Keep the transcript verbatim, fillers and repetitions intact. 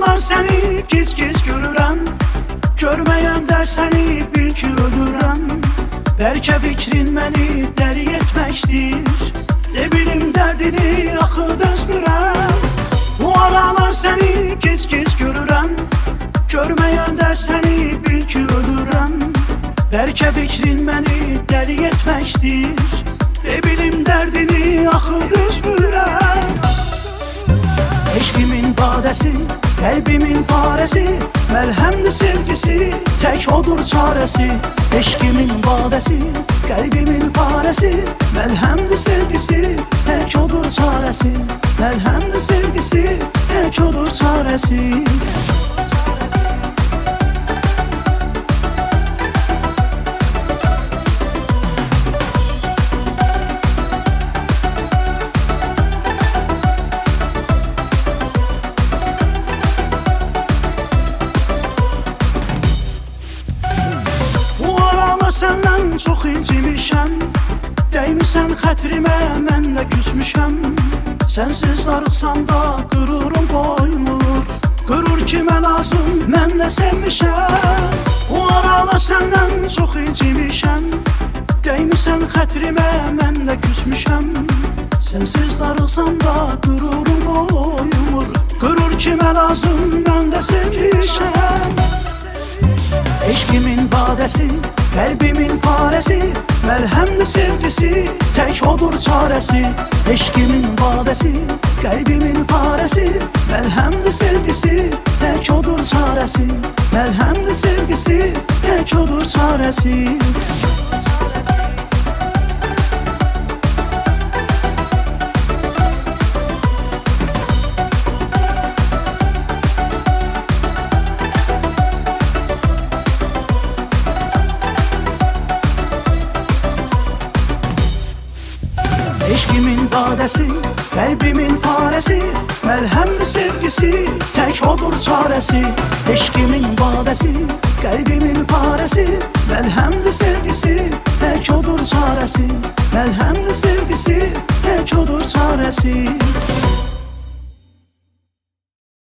aralar səni gic-gic görürəm, görməyəndə səni bil ki ölürəm. Bəlkə fikrin məni dəli etməkdir, de bilim dərdini axı dözmürəm. Bu aralar səni gic-gic görürəm, görməyəndə səni bil ki ölürəm. Bəlkə fikrin məni dəli etməkdir, de bilim dərdini axı dözmürəm. Eşqimin badəsi, qəlbimin parəsi, məlhəmdir sevgisi, tək odur çarəsi. Eşqimin badəsi, qəlbimin parəsi, məlhəmdir sevgisi, tək odur çarəsi. Məlhəmdir sevgisi, tək odur çarəsi. Səndən çox incimişəm, dəymisən xətrimə, mənlə küsmüşəm. Sənsiz darıqsam da qürurum qoymur, qürur kimə lazım, mənlə sevmişəm. O arada səndən çox incimişəm, dəymisən xətrimə, mənlə küsmüşəm. Sənsiz darıqsam da qürurum qoymur, qürur kimə lazım, mənlə sevmişəm. Eşqimin badəsi, qəlbimin parəsi, məlhəmdir sevgisi, tək odur çarəsi. Eşqimin badəsi, qəlbimin parəsi, məlhəmdir sevgisi, tək odur çarəsi. Məlhəmdir sevgisi, tək odur çarəsi. Eşqimin badəsi, qəlbimin parəsi, məlhəmdir sevgisi, tək odur çarəsi. Eşqimin badəsi, qəlbimin parəsi, məlhəmdir sevgisi, tək odur çarəsi. Məlhəmdir sevgisi, tək odur çarəsi.